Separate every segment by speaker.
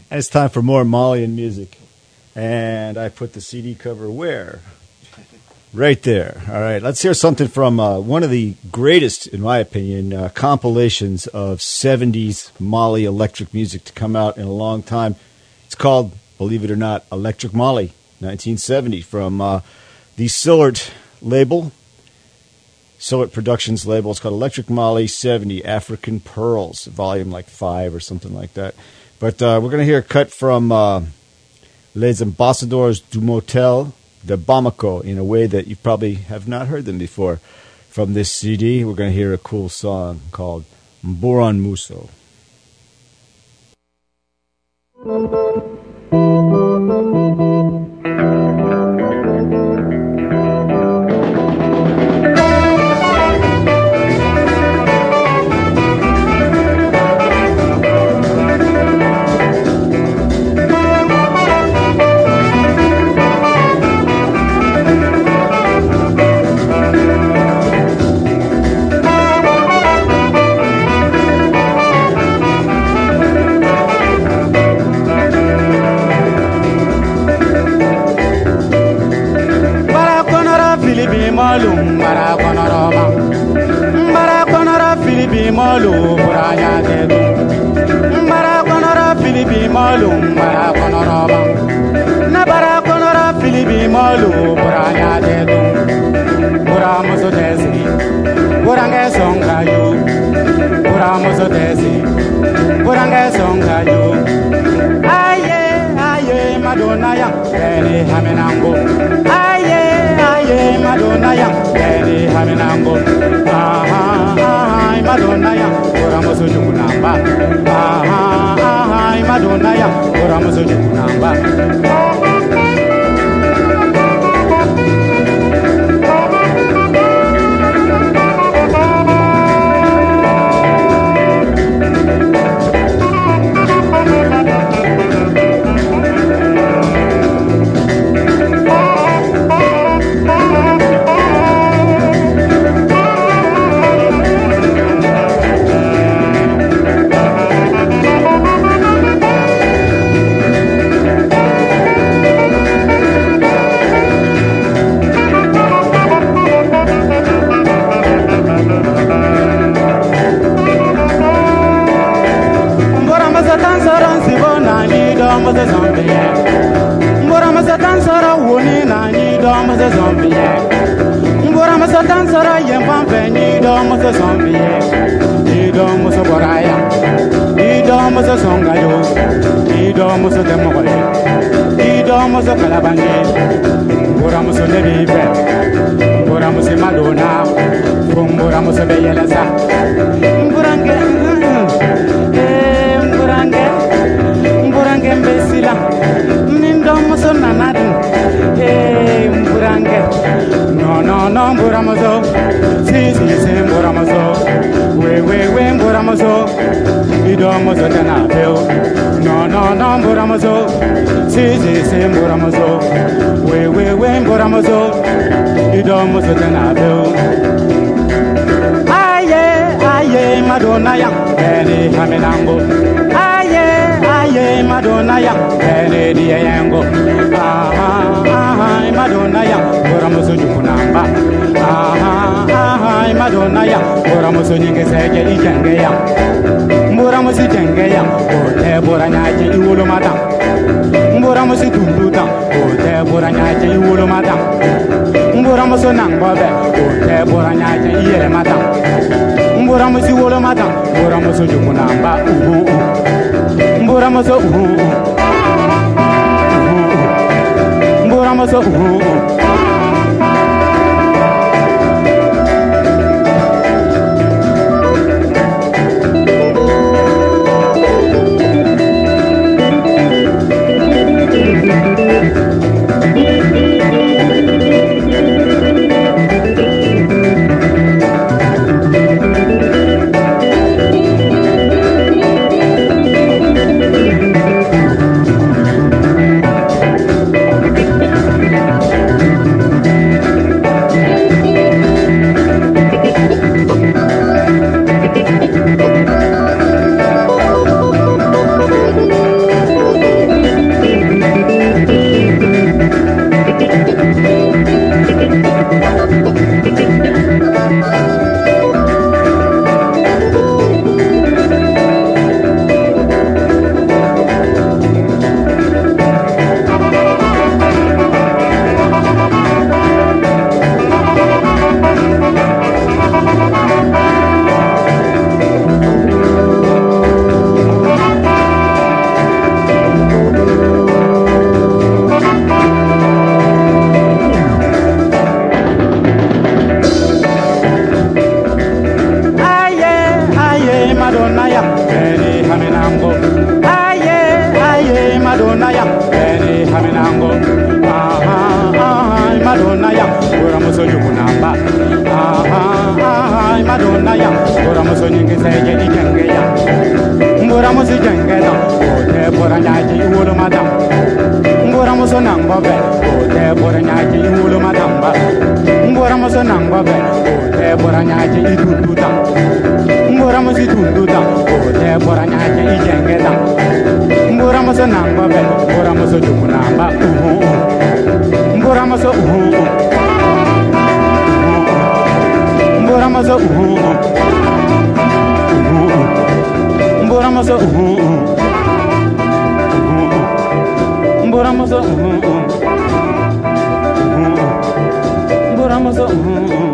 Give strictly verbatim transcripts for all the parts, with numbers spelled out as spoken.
Speaker 1: And it's time for more Malian music. And I put the C D cover where? Right there. All right, let's hear something from uh, one of the greatest, in my opinion, uh, compilations of seventies Mali electric music to come out in a long time. It's called, believe it or not, Electric Mali, nineteen seventy, from uh, the Sillert label, Sillert Productions label. It's called Electric Mali seventy, African Pearls, volume like five or something like that. But uh, we're going to hear a cut from uh, Les Ambassadeurs du Motel de Bamako in a way that you probably have not heard them before. From this C D, we're going to hear a cool song called Mburan Muso.
Speaker 2: Malum bara konoroma bara konora filibi malum buraya dedu bara konora filibi malum bara konoroma na bara konora filibi malum buraya dedu bura muso desi burange songa yu bura muso desi burange songa yu aye aye madonna ya beni hamenango aye aye madonna ya beni hamenango aha aha madonna ya bura muso jukunamba aha aha madonna ya bura muso jukunamba. Mbora masatan sara woni na ni do masa zombie. Mbora masatan sara yempan fe ni do masa zombie. Ni do masa boraya. Ni do masa songayo. Ni do masa demokoye. Ni do masa kalabanje. Mbora masa nebibe. Mbora masa madonna. Mbora masa beyelasa. Mburange. Eh mburange. Mburange mbesila nindo muso nanadu eh mburange no no no mburamozo si si si mburamozo we we we mburamozo ido muso tana feo no no no mburamozo si si si mburamozo we we we mburamozo ido muso tana feo aye aye madonna ya eni hamenango aye madonna ya ene diye yango aha aha madonna ya bora muso jukunamba aha aha madonna ya bora muso nyinge sege ijenge ya bora muso jenge ya ote bora nyaje iwolo mata bora muso tunduta ote bora nyaje iwolo mata bora muso nangobe ote bora nyaje iyele mata bora muso iwolo mata bora muso jukunamba uhu Mbura maso uhu Mbura maso uhu Madonna ya eni haminango aha aha Madonna ya ora muso yukunamba aha aha Madonna ya ora muso nyingi seje ijenge ya ngora muso jenge da ote bora nyaji wolo madam ngora muso nango be ote bora nyaji wolo madamba ngora muso nango be ote bora nyaji itunduta ngora muso itunduta ote bora nyaji ijenge da ngora muso nango be ngora muso jukunamba uhu ngora muso uhu ngora muso uhu ngora muso uhu ngora muso uhu ngora muso uhu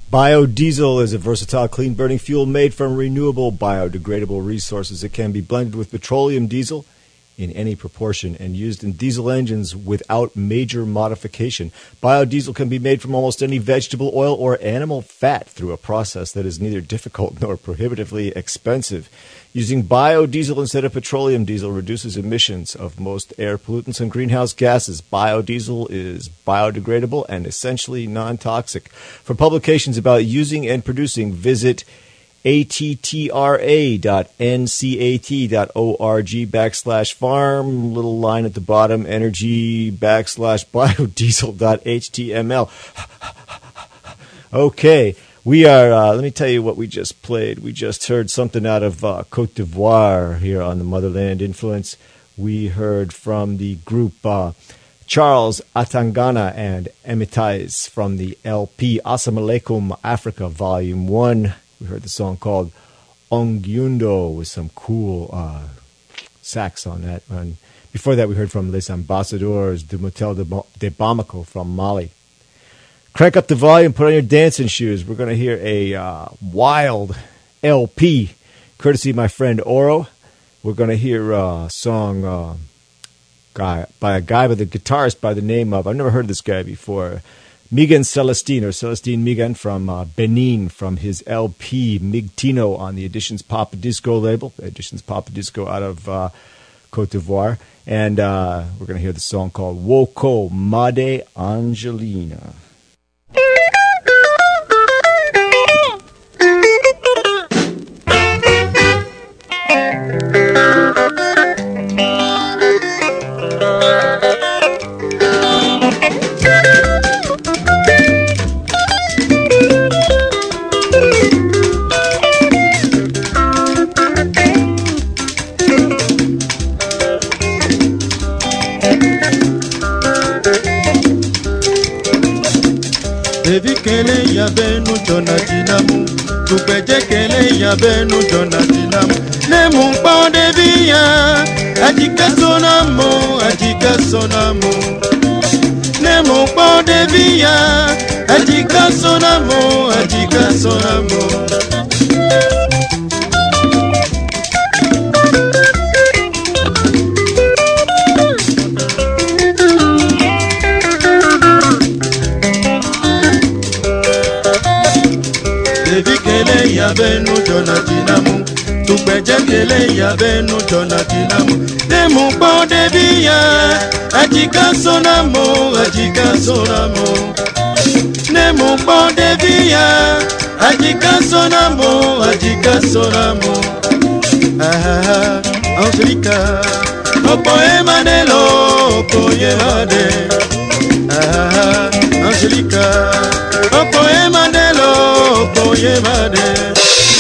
Speaker 1: Biodiesel is a versatile clean-burning fuel made from renewable, biodegradable resources. It can be blended with petroleum diesel in any proportion and used in diesel engines without major modification. Biodiesel can be made from almost any vegetable oil or animal fat through a process that is neither difficult nor prohibitively expensive. Using biodiesel instead of petroleum diesel reduces emissions of most air pollutants and greenhouse gases. Biodiesel is biodegradable and essentially non-toxic. For publications about using and producing, visit attra dot n c a t dot org backslash farm, little line at the bottom, energy backslash biodiesel dot h t m l. Okay, we are, uh, let me tell you what we just played. We just heard something out of uh, Cote d'Ivoire here on the Motherland Influence. We heard from the group uh, Charles Atangana and Emitais from the L P Assalamu Alaikum Africa Volume one. We heard the song called Ongyundo with some cool uh, sax on that. And before that, we heard from Les Ambassadeurs du Motel de, de Bamako from Mali. Crank up the volume, put on your dancing shoes. We're going to hear a uh, wild L P, courtesy of my friend Oro. We're going to hear a song uh, guy, by a guy with a guitarist by the name of, I've never heard of this guy before, Miguel Celestine, or Celestine Miguel from uh, Benin, from his L P Migtino on the Editions Papa Disco label. Editions Papa Disco out of uh, Cote d'Ivoire. And uh, we're going to hear the song called Woko Made Angelina.
Speaker 3: Kele ya benu donatinamu, tupeje kele ya benu donatinamu. Nemu pa devia, ajika sonamo, ajika sonamo. Nemu pa devia, ajika sonamo, ajika sonamo. Ya benu donatinamu, tupeje kele ya benu donatinamu. Nemu pa devia, ajika sonamo, ajika sonamo. Nemu pa devia, ajika sonamo, ajika sonamo. Ah, Angelica, opo emanelo, opo yemade. Ah, Angelica, opo emanelo, opo yemade.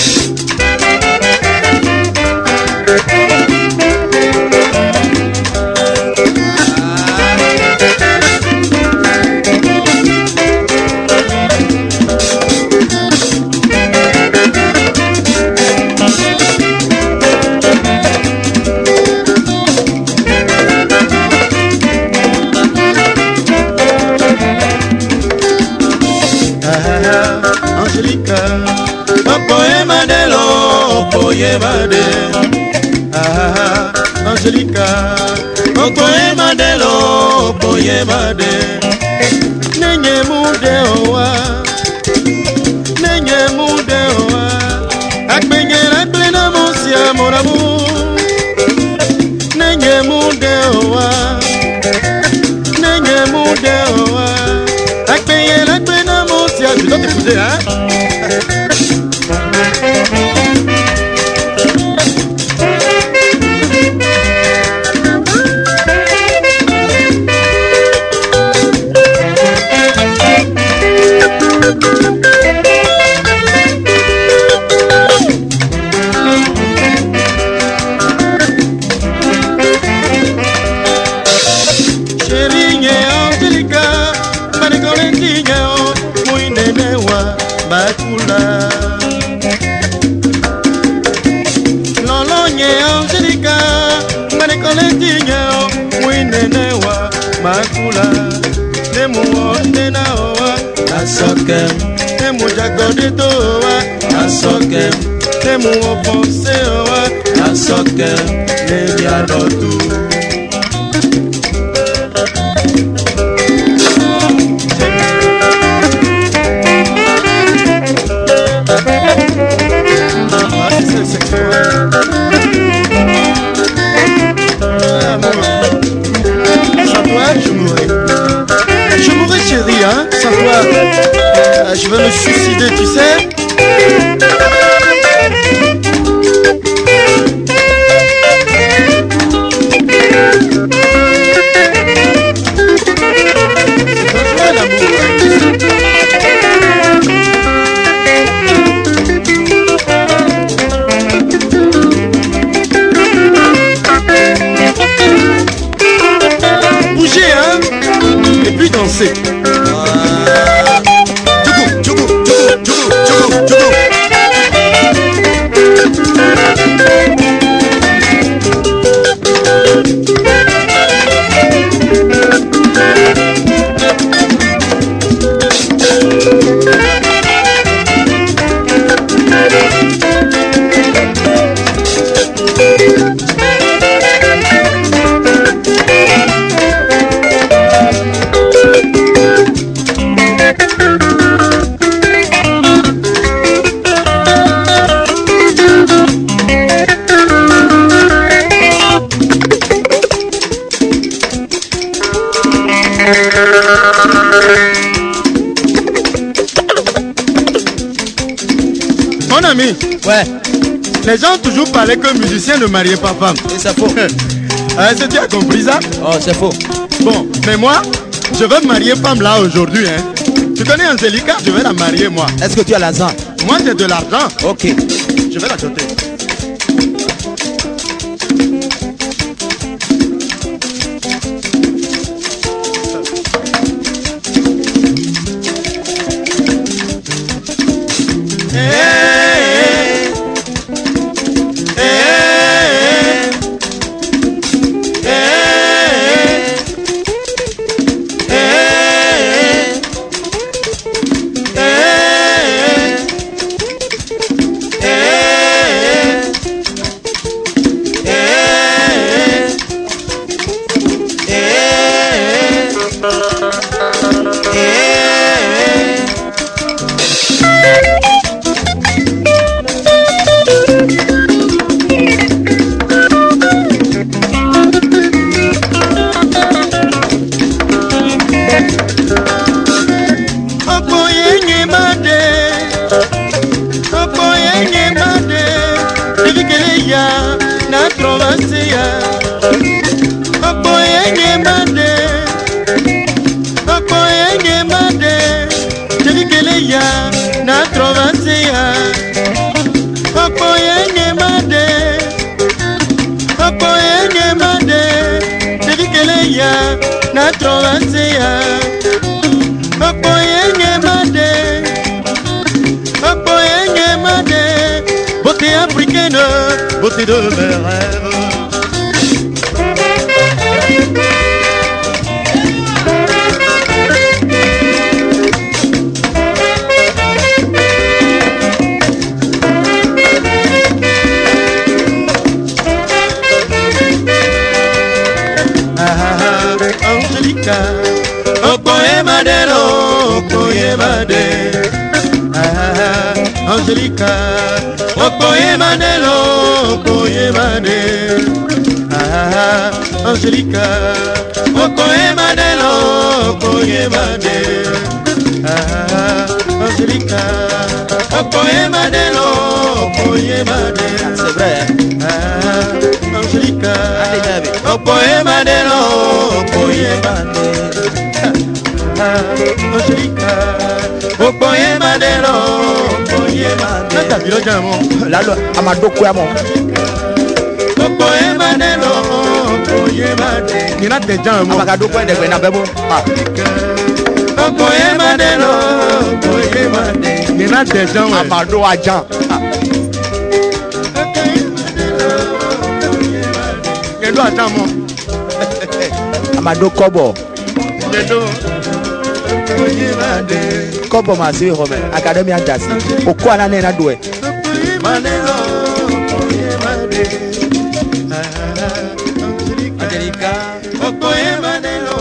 Speaker 3: Ah, Angelica, Oko Emadelo, Boye Bade, Nenye Mude Owa, Nenye Mude Owa, Akmenyera Plena Mosia Moramu, Nenye Mude Owa, Nenye Mude Owa, Akmenyera Plena Mosia, tu dois t'écouter, hein? Makula, nemu onde na owa, asokem, ne mo jagode to wa asoke ne mo offense wa asoke ne dia dotu je mourrais. Je mourrais chérie, hein, sans toi. Euh, je vais me suicider, tu sais. C'est pas l'amour. Bouger, hein, et puis danser. Tchougou, tchougou, tchougou, tchougou, tchougou. Mon ami,
Speaker 4: ouais,
Speaker 3: les gens ont toujours parlé que musicien ne mariait pas femme.
Speaker 4: et c'est faux.
Speaker 3: Est-ce que tu as compris ça?
Speaker 4: Oh, c'est faux.
Speaker 3: Bon, mais moi, je veux me marier femme là aujourd'hui. Hein. Tu connais Angélica? Je vais la marier moi.
Speaker 4: Est-ce que tu as l'argent?
Speaker 3: Moi j'ai de l'argent.
Speaker 4: Ok.
Speaker 3: Je vais la doter. Beauté africaine, beauté de mes rêves. Angelica, Okoye Madero, Okoye Made. Angelica, Okoye Madero, Okoye Made. Angelica, Okoye Madero, Okoye Made. Angelica, Okoye Madero, Okoye Made.
Speaker 4: C'est vrai.
Speaker 3: Angelica, Okoye Madero, Okoye Made. Angelica, Okoye Madero, Okoye Made. Nata bilo jamo,
Speaker 4: Lalo, Amado Kouamo.
Speaker 3: Okoye Madero, Okoye Made. Nina te jamo.
Speaker 4: Amagado Kouane de Gwena Bebo.
Speaker 3: Okoye Madero, Okoye Made. Nina te jamo.
Speaker 4: Amado Ajan.
Speaker 3: Kedo atamo.
Speaker 4: Amado Kobo.
Speaker 3: Kedo.
Speaker 4: Kobo masi home academia dasi. Okwana na doe. Angelica Okoye Manelo.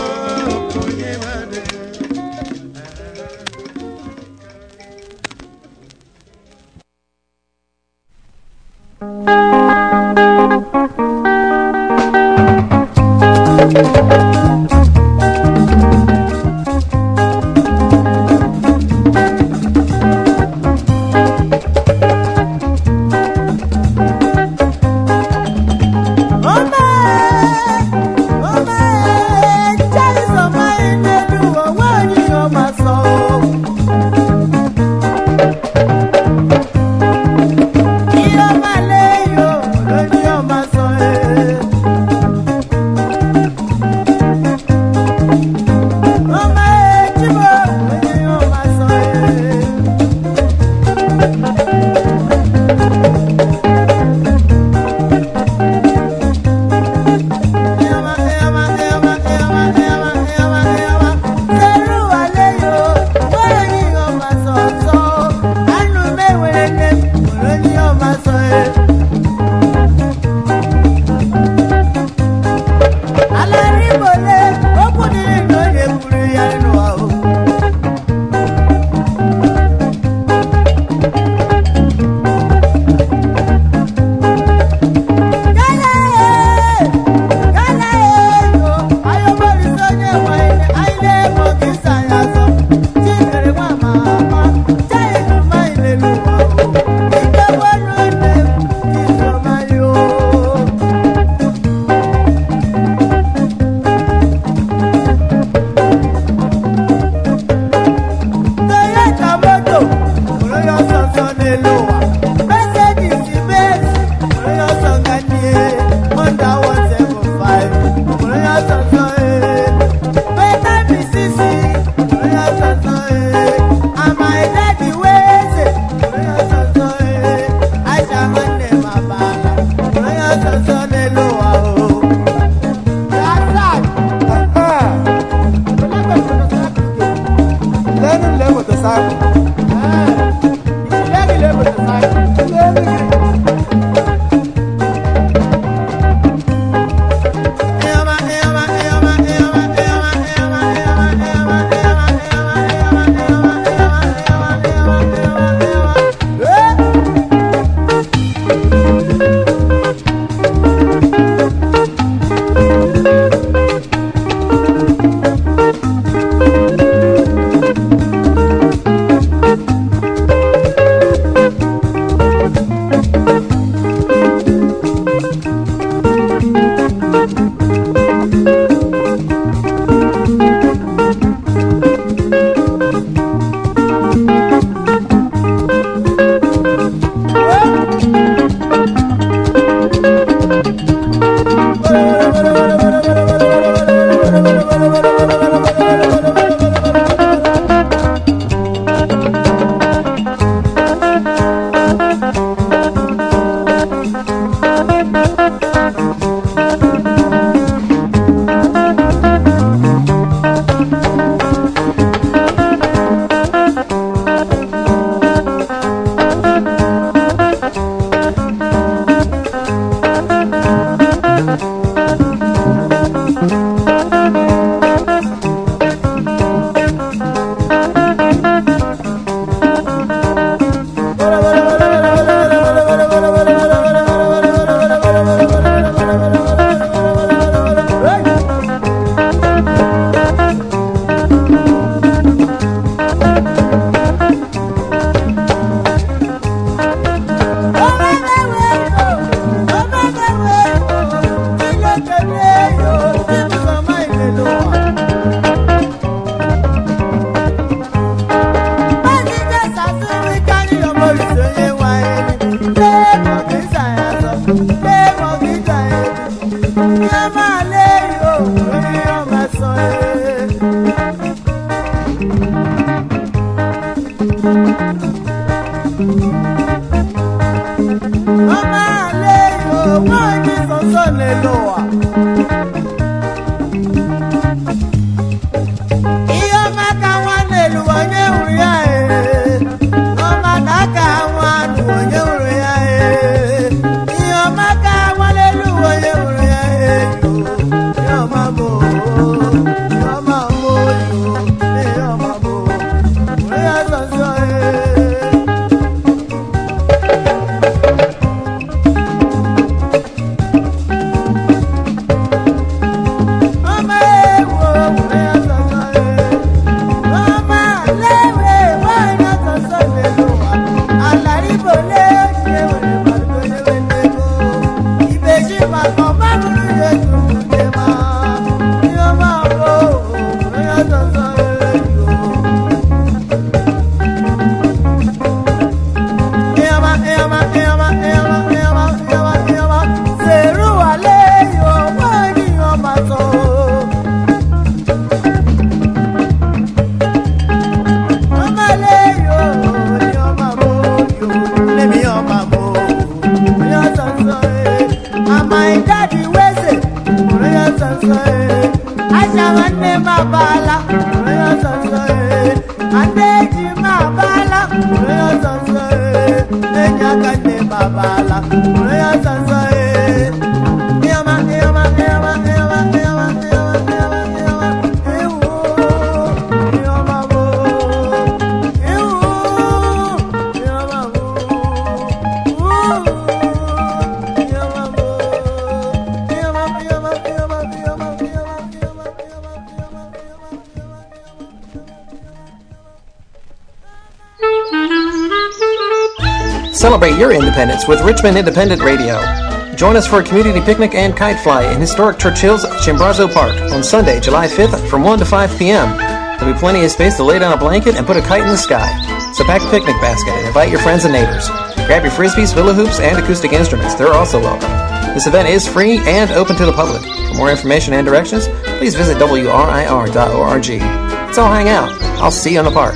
Speaker 5: Celebrate your independence with Richmond Independent Radio. Join us for a community picnic and kite fly in historic Churchill's Chimborazo Park on Sunday, July fifth from one to five p.m. There'll be plenty of space to lay down a blanket and put a kite in the sky. So pack a picnic basket and invite your friends and neighbors. Grab your frisbees, hula hoops, and acoustic instruments. They're also welcome. This event is free and open to the public. For more information and directions, please visit W R I R dot org. Let's all hang out. I'll see you in the park.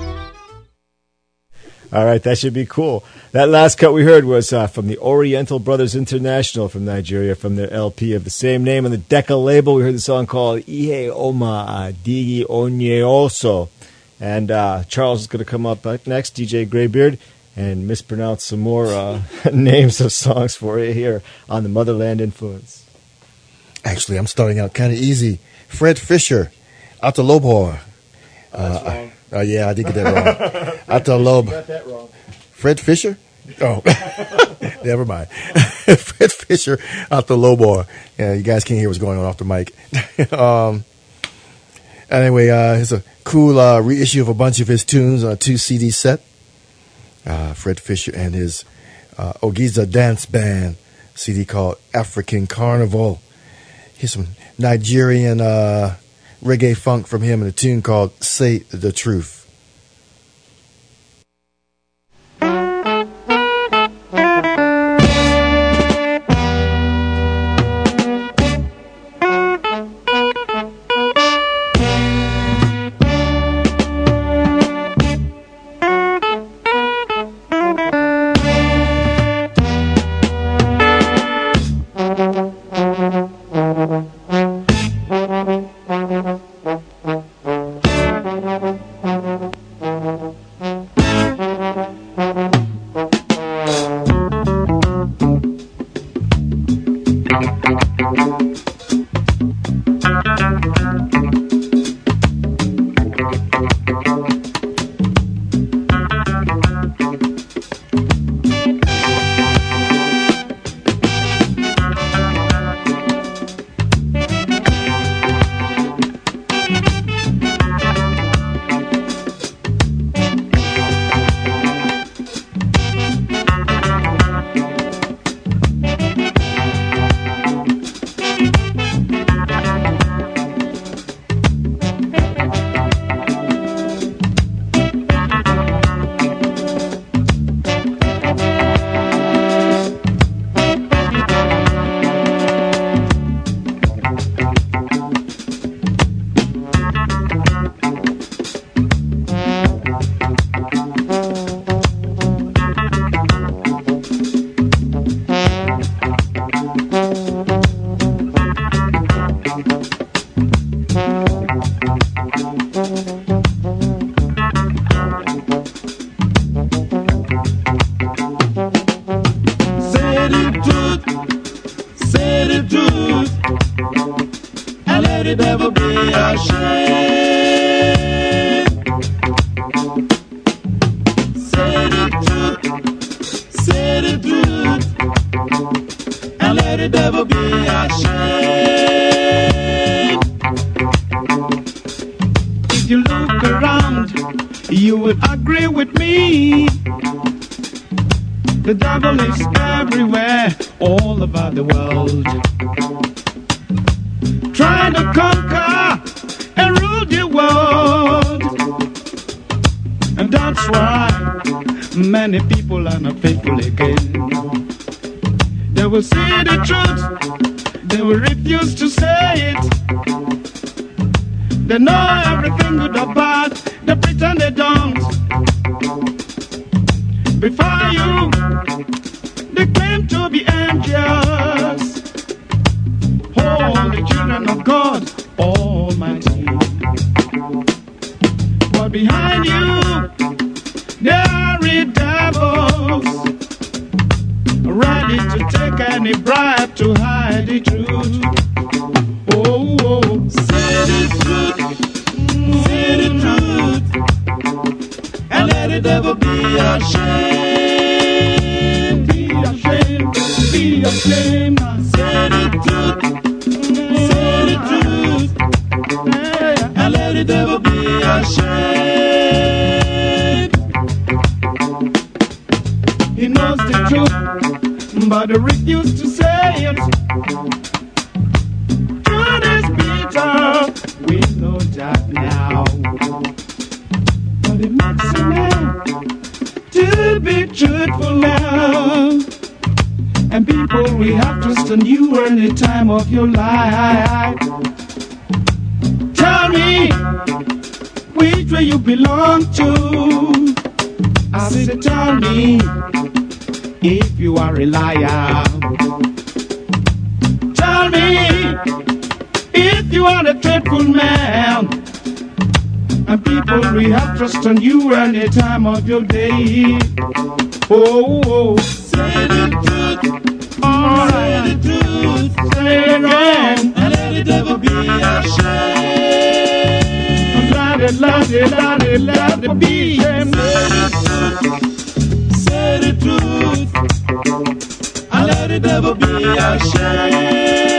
Speaker 1: All right, that should be cool. That last cut we heard was uh, from the Oriental Brothers International from Nigeria, from their L P of the same name on the Decca label. We heard the song called Ihe Oma Digi Onyeoso. And uh, Charles is going to come up next, D J Graybeard, and mispronounce some more uh, names of songs for you here on the Motherland Influence.
Speaker 3: Actually, I'm starting out kind of easy. Fred Fisher, Atalobo.
Speaker 1: That's wrong.
Speaker 3: Oh, uh, yeah, I did get that wrong. Atalobo.
Speaker 1: You got that wrong.
Speaker 3: Fred Fisher? Oh, never mind. Fred Fisher, Atalobo. Yeah, you guys can't hear what's going on off the mic. um, anyway, uh, it's a cool uh, reissue of a bunch of his tunes on a two C D set. Uh, Fred Fisher and his uh, Ogiza Dance Band C D called African Carnival. Here's some Nigerian uh, reggae funk from him in a tune called Say the Truth.
Speaker 6: He knows truth, but they refuse to say it. Truth is bitter, we know that now. But it makes a man to be truthful now. And people, we have trust in you any time of your life. Tell me which way you belong to. I said, tell me if you are a liar. Tell me if you are a faithful man. And people, we have trust in you any time of your day. Oh, oh. Say the truth. All right. Say the truth. Say it again. And let the devil be ashamed. Let it, let it, let it, let it be ashamed. Say the truth. And let the devil be ashamed.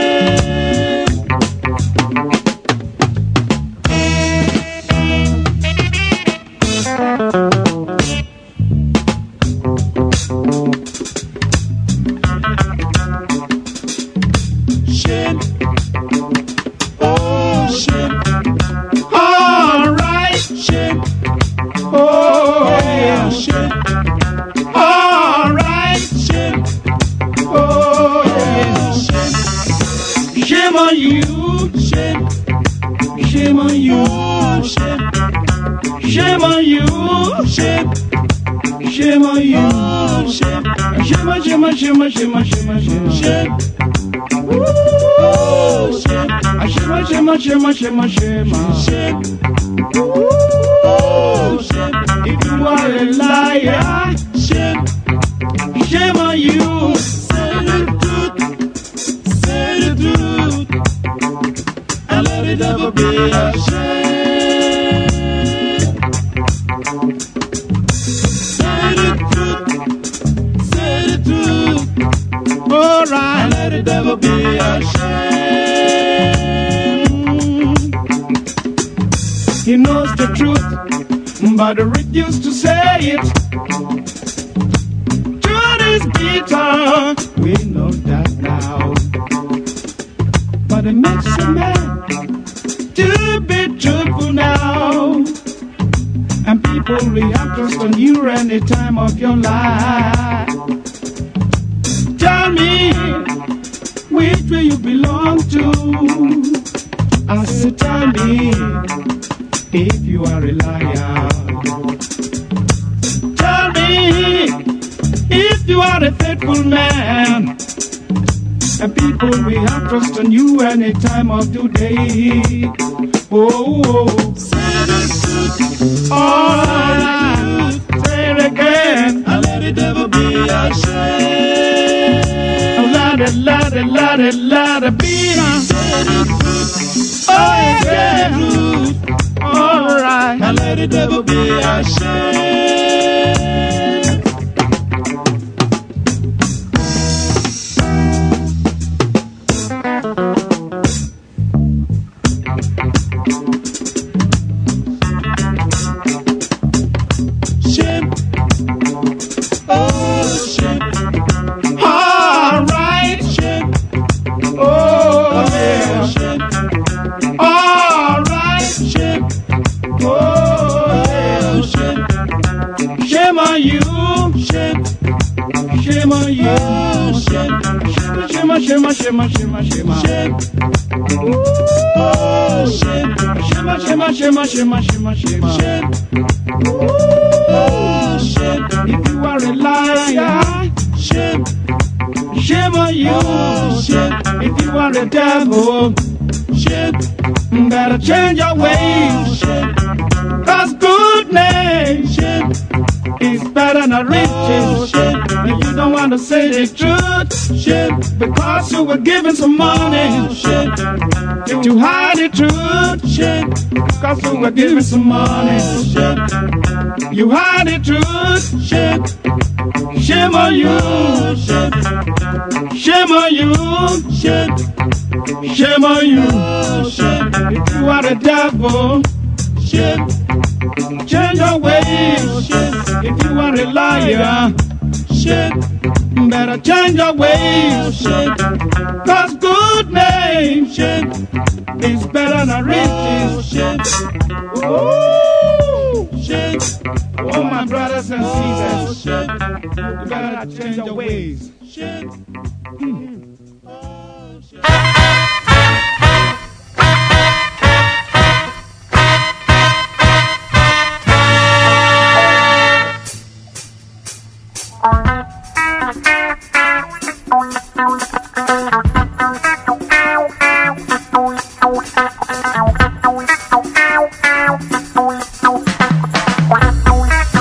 Speaker 6: Shema, shema, shema, shema, shema. Ooh, shema, shema, shema, shema, shema, shema. Ooh, shema. If you are a liar, shema, shema you. Say the truth, say the truth, and let it never be ashamed. Say the truth, say the truth. All right, and let it never be ashamed. He knows the truth, but refuse to say it. Truth is bitter, we know that now. But it makes a man to be truthful now. And people react trust on you any time of your life. Tell me which way you belong to. I said, tell me if you are a liar. Tell me if you are a faithful man. And people, we have trust on you any time of today. Oh, oh. Say the truth. All right. Say it again. And let the devil be ashamed. Let it, let it, let it, let it be. Say the truth. Oh, yeah. All right. And let the devil be ashamed. Shame. Oh, shame. All right. Shame. Oh, yeah. Shame. All right. Shame. Oh, yeah. Shame. Shame on you. Shame. Shame on you. Shame. Shame, shame, shame, shame, shame. Shame. Oh, shame. Shame, shame, shame, shame, shame, shame. Shame. Oh, shame. If you are a liar, shame. Shame on you. Shame. If you are a devil, shame. Better change your ways. Shame. Cause good name, shame, is better than riches. Shame. And you don't want to say the truth, shame, because you were given some money, shame, to hide the truth, shame, because you were given some money, shame, you hide the truth, shame, shame on you, shame, shame on you, shame, shame on you, shame, if you are the devil, shame, change your ways, shame, if you are a liar, shame, better change your ways. Cause good name is better than riches. Ooh, oh, my brothers and sisters, you better change your ways. Mm.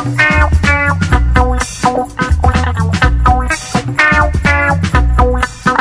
Speaker 7: Wow.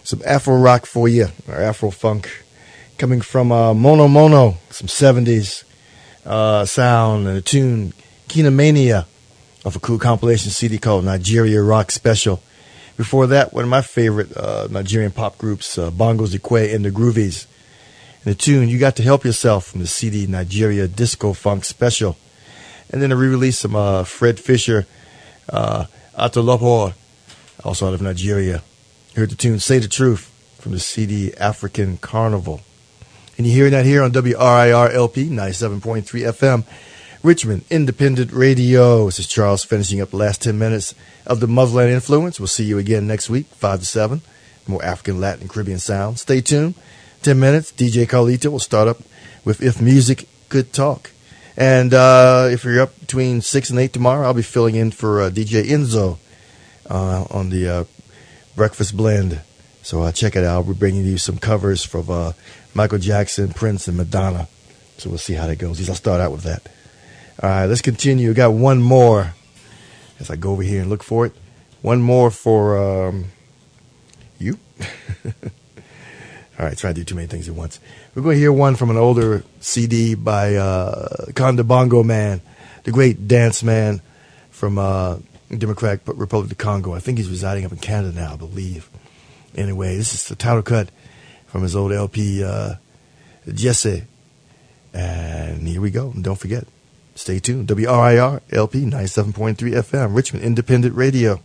Speaker 3: some Afro rock for you, or Afro funk, coming from uh, Mono Mono, some seventies uh, sound and a tune, Kinamania, of a cool compilation C D called Nigeria Rock Special. Before that, one of my favorite uh, Nigerian pop groups, uh, Bongos Ikwe and the Groovies, and the tune You Got to Help Yourself from the C D Nigeria Disco Funk Special. And then a re-release some uh, Fred Fisher, uh, Atolopo, also out of Nigeria. You heard the tune Say the Truth from the C D African Carnival. And you're hearing that here on W R I R L P ninety-seven point three F M, Richmond Independent Radio. This is Charles finishing up the last ten minutes of the Motherland Influence. We'll see you again next week, five to seven. More African, Latin, Caribbean sound. Stay tuned. ten minutes. D J Carlito will start up with If Music Could Talk. And uh, if you're up between six and eight tomorrow, I'll be filling in for uh, D J Enzo uh, on the uh, Breakfast Blend. So uh, check it out. We're bringing you some covers from uh, Michael Jackson, Prince, and Madonna. So we'll see how that goes. At least I'll start out with that. All right, let's continue. We got one more as I go over here and look for it. One more for um, you. All right, try to do too many things at once. We're going to hear one from an older C D by uh, Conda Bongo Man, the great dance man from uh, Democratic Republic of the Congo. I think he's residing up in Canada now, I believe. Anyway, this is the title cut from his old L P, uh, Jesse. And here we go. And don't forget, stay tuned. W R I R L P ninety-seven point three F M, Richmond Independent Radio.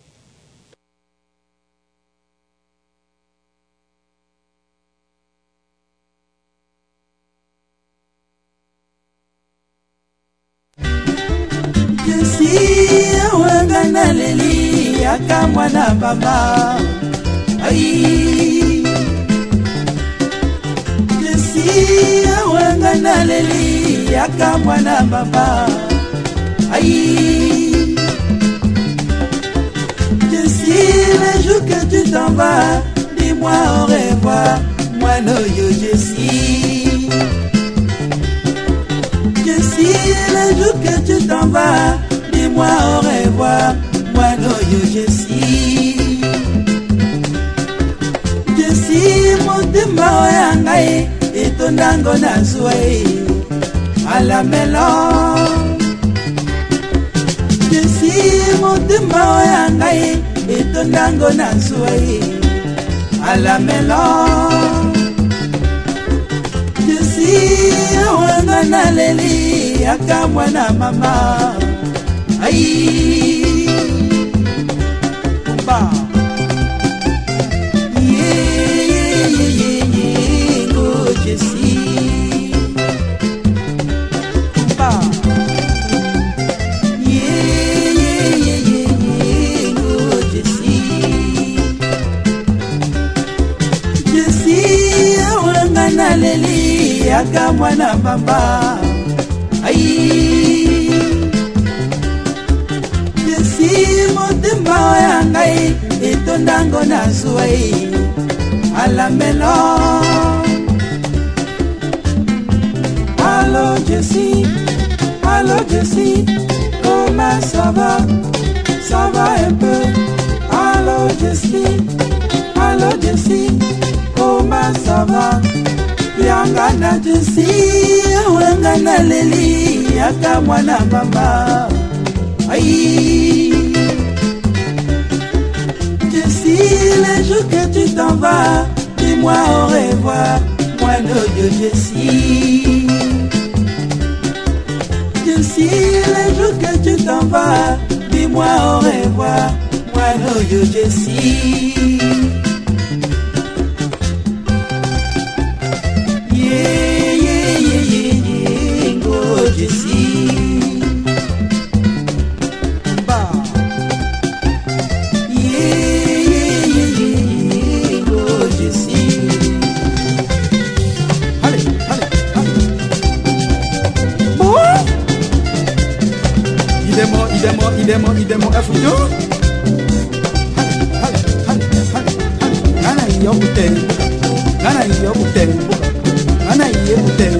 Speaker 7: Akamwana baba ai Jesi wanga na leli akamwana baba ai Jesi le jour que tu t'en vas dis-moi au revoir moi no yo Jesi Jesi le jour que tu t'en vas dis-moi au revoir moi no yo Jesi Jesi motema yangai etondango na zuai ala melon Jesi motema yangai etondango na zuai ala melon Jesi wanga na leli akamwa na mama ai yeah, yeah, yeah, yeah, go Jesse. Ba. Yeah, yeah, yeah, yeah, yeah, go Jesse. Jesse, wanga na leli, akamwa na baba. Ai. Jesse, motema yangai. Etondango na zuai ala melon. Allô Jessie, allô Jessie, comment ça va? Ça va un peu. Allô Jessie, allô Jessie, comment ça va? Yanga na Jessie, wanga na leli, yaka mwana mama. Aïe. Jessie, le jour que tu t'en vas, dis-moi au revoir, moi no yo Jessie. Jessie, le jour que tu t'en vas, dis-moi au revoir, moi no yo Jessie. Yeah, yeah, yeah, yeah, yeah, go Jessie. Idemo, idemo, Africa. Gana iyo bute, gana iyo bute, gana iyo bute.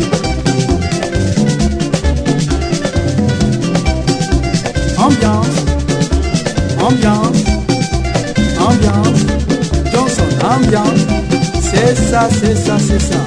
Speaker 7: Ambiance, ambiance, ambiance. Johnson, l'ambiance. C'est ça, c'est ça, c'est ça.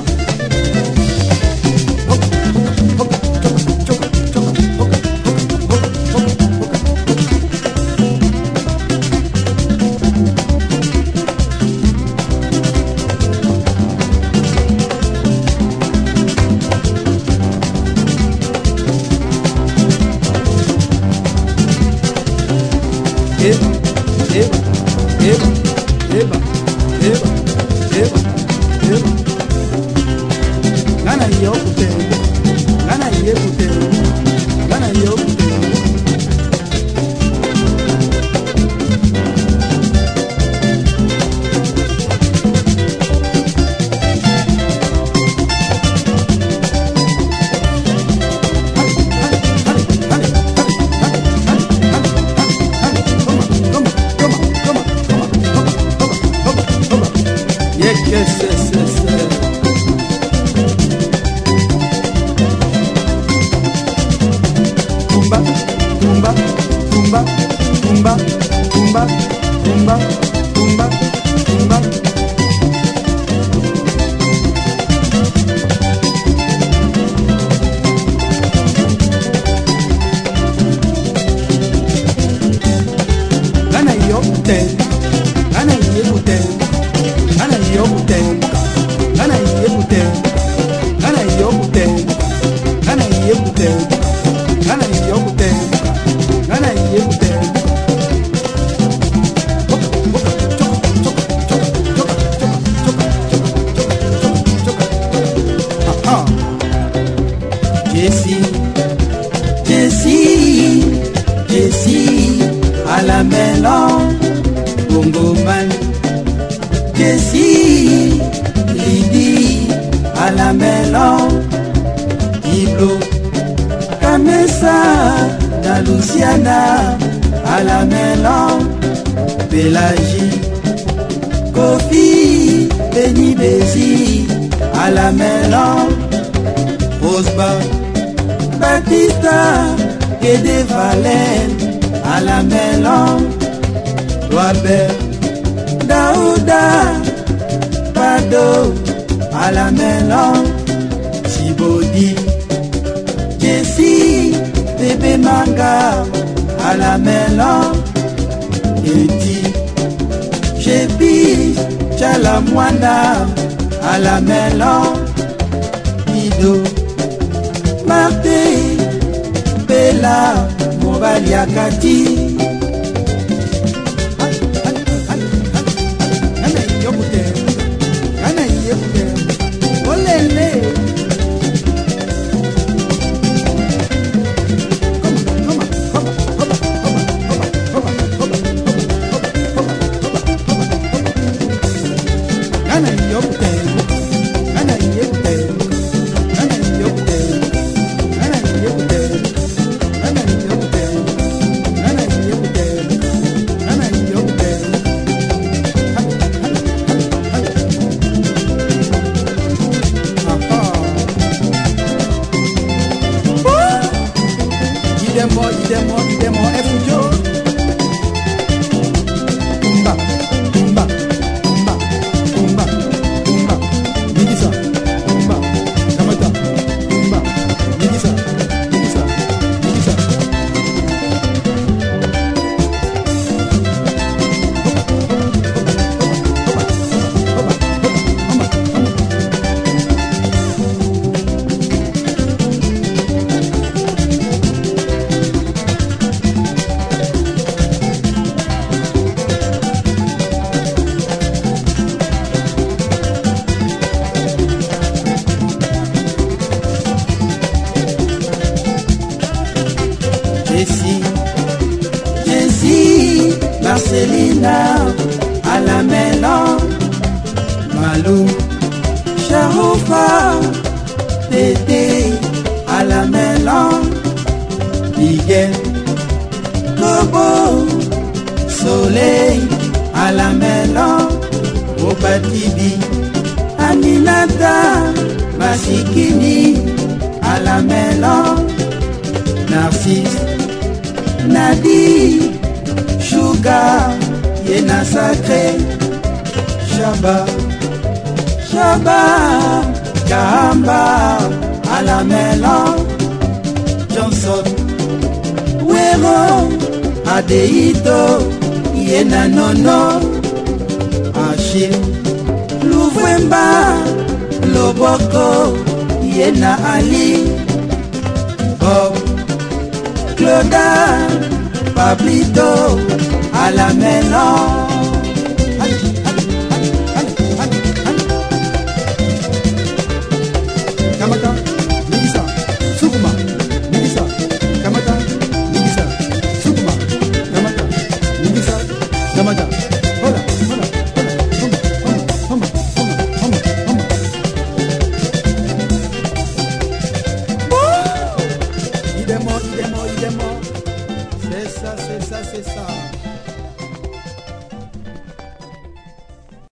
Speaker 7: Eba, eba, eba, eba, eba, eba, eba. Ngana iyo kutenga, ngana iye kutenga, ngana iyo kutenga. Shaba, Shaba, Kahamba, à la Mélan, Johnson, Wero, Adeito, Yena Nono, Achille, Louvemba, Loboko, Yena Ali, Bob, Claude, Pablito, à la Mélan. Kamata, Nigisa, Sukuma, Nigisa, Kamata, Nigisa, Sukuma, Kamata, Nigisa, Kamata. Hola, hola, hola, homa, homa, homa, homa, homa. Il est mort, il est mort, il est mort. C'est ça, c'est ça, c'est ça.